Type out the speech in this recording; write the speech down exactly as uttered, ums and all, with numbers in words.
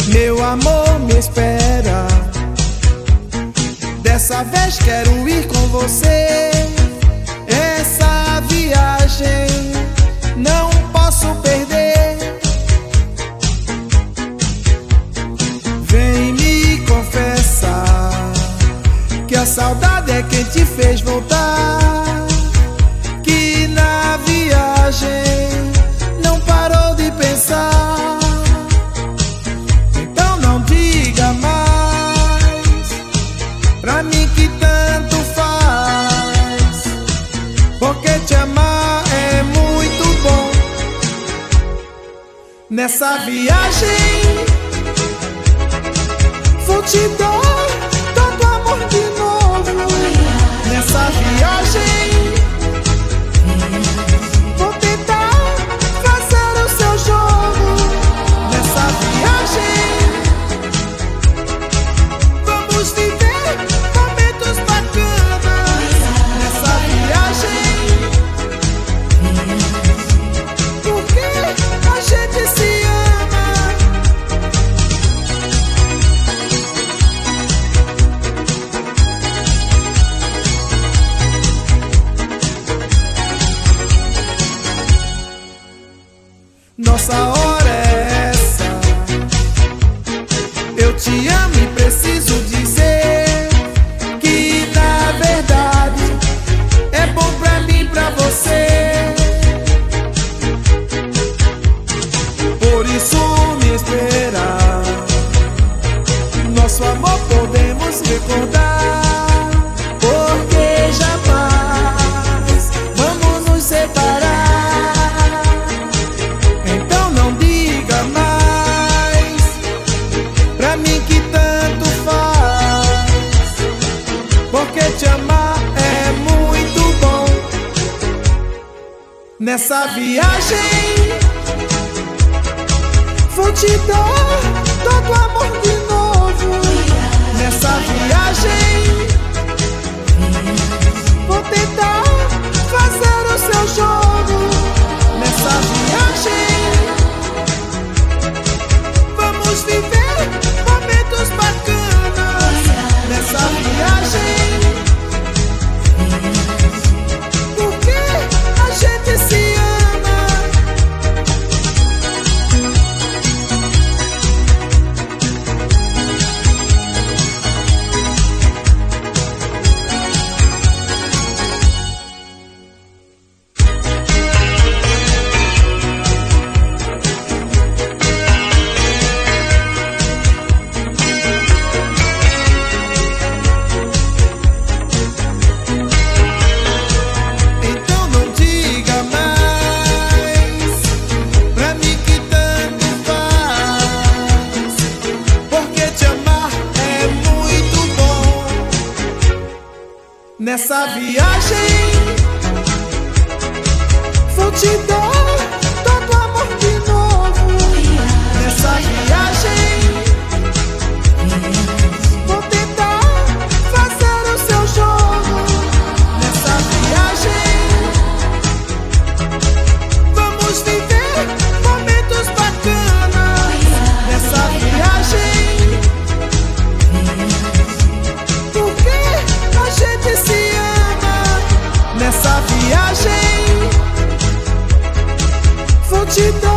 Meu amor me espera. Dessa vez quero ir com você. Essa viagem não posso perder. Vem me confessar que a saudade é quem te fez voltar, que na viagem não parou de pensar. Então não diga mais pra mim que tanto faz, porque te amar é muito bom. Nessa viagem vou te dar tanto amor de novo. Nessa viagem vou tentar fazer o seu jogo. Nessa viagem vamos viver momentos bacanas. Nessa viagem, porque a gente se ama. Nossa hora é essa. Eu te amo e preciso dizer que na verdade é bom pra mim e pra você. Por isso me esperar. Nosso amor podemos recordar, porque jamais vamos nos separar. Te amar é muito bom. Nessa viagem vou te dar todo amor de novo. Nessa viagem vou tentar fazer o seu jogo. Nessa viagem vamos viver momentos bacanas. Nessa viagem se ama. Nessa viagem vou te dar todo amor de novo. Nessa viagem vou tentar fazer o seu jogo. Nessa viagem vamos viver momentos bacanas. Nessa viagem, porque a gente se nessa viagem vou te dar